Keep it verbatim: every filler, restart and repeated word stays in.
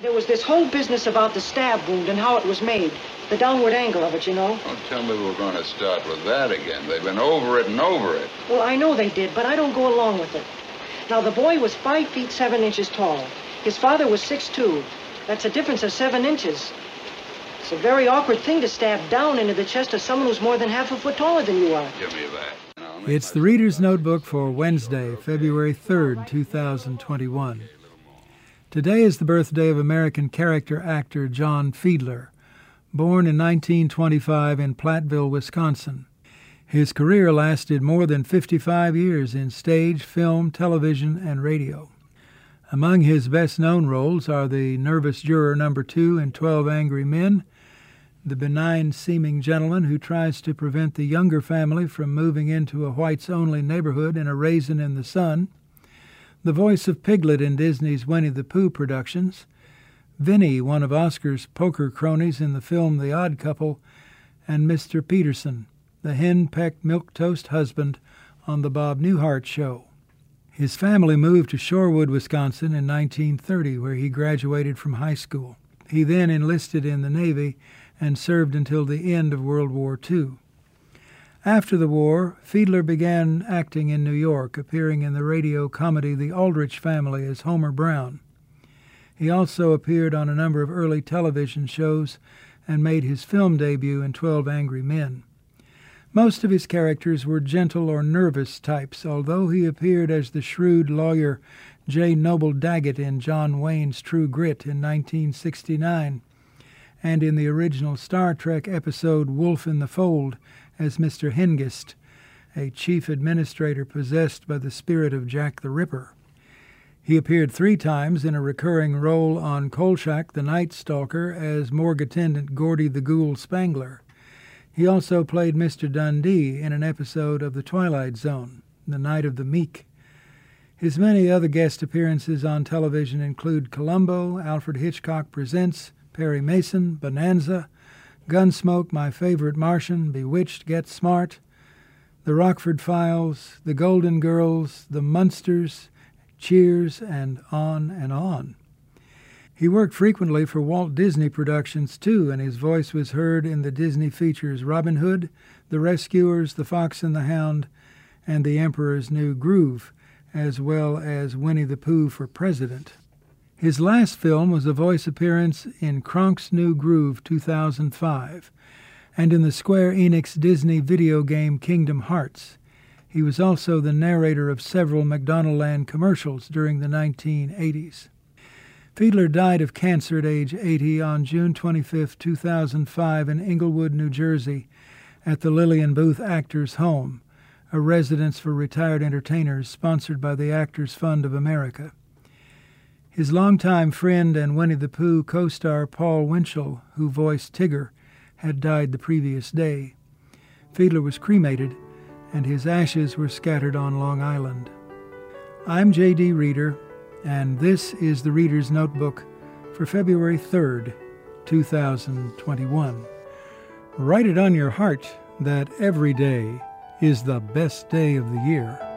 There was this whole business about the stab wound and how it was made. The downward angle of it, you know. Don't tell me we're going to start with that again. They've been over it and over it. Well, I know they did, but I don't go along with it. Now, the boy was five feet seven inches tall. His father was six two. That's a difference of seven inches. It's a very awkward thing to stab down into the chest of someone who's more than half a foot taller than you are. Give me that. It's the Reader's Notebook for Wednesday, February third, two thousand twenty-one. Today is the birthday of American character actor John Fiedler, born in nineteen twenty-five in Platteville, Wisconsin. His career lasted more than fifty-five years in stage, film, television, and radio. Among his best-known roles are the nervous juror number two in Twelve Angry Men, the benign-seeming gentleman who tries to prevent the Younger family from moving into a whites-only neighborhood in A Raisin in the Sun, the voice of Piglet in Disney's Winnie the Pooh productions, Vinny, one of Oscar's poker cronies in the film The Odd Couple, and Mister Peterson, the hen-pecked milquetoast husband on The Bob Newhart Show. His family moved to Shorewood, Wisconsin in nineteen thirty, where he graduated from high school. He then enlisted in the Navy and served until the end of World War Two. After the war, Fiedler began acting in New York, appearing in the radio comedy The Aldrich Family as Homer Brown. He also appeared on a number of early television shows and made his film debut in Twelve Angry Men. Most of his characters were gentle or nervous types, although he appeared as the shrewd lawyer J. Noble Daggett in John Wayne's True Grit in nineteen sixty-nine, and in the original Star Trek episode Wolf in the Fold as Mister Hengist, a chief administrator possessed by the spirit of Jack the Ripper. He appeared three times in a recurring role on Kolchak the Night Stalker as morgue attendant Gordy the Ghoul Spangler. He also played Mister Dundee in an episode of The Twilight Zone, The Night of the Meek. His many other guest appearances on television include Columbo, Alfred Hitchcock Presents, Perry Mason, Bonanza, Gunsmoke, My Favorite Martian, Bewitched, Get Smart, The Rockford Files, The Golden Girls, The Munsters, Cheers, and on and on. He worked frequently for Walt Disney Productions, too, and his voice was heard in the Disney features Robin Hood, The Rescuers, The Fox and the Hound, and The Emperor's New Groove, as well as Winnie the Pooh for President. His last film was a voice appearance in Kronk's New Groove two thousand five, and in the Square Enix Disney video game Kingdom Hearts. He was also the narrator of several McDonaldland commercials during the nineteen eighties. Fiedler died of cancer at age eighty on June twenty-fifth, two thousand five in Englewood, New Jersey, at the Lillian Booth Actors Home, a residence for retired entertainers sponsored by the Actors Fund of America. His longtime friend and Winnie the Pooh co-star Paul Winchell, who voiced Tigger, had died the previous day. Fiedler was cremated, and his ashes were scattered on Long Island. I'm J D. Reader, and this is the Reader's Notebook for February third, two thousand twenty-one. Write it on your heart that every day is the best day of the year.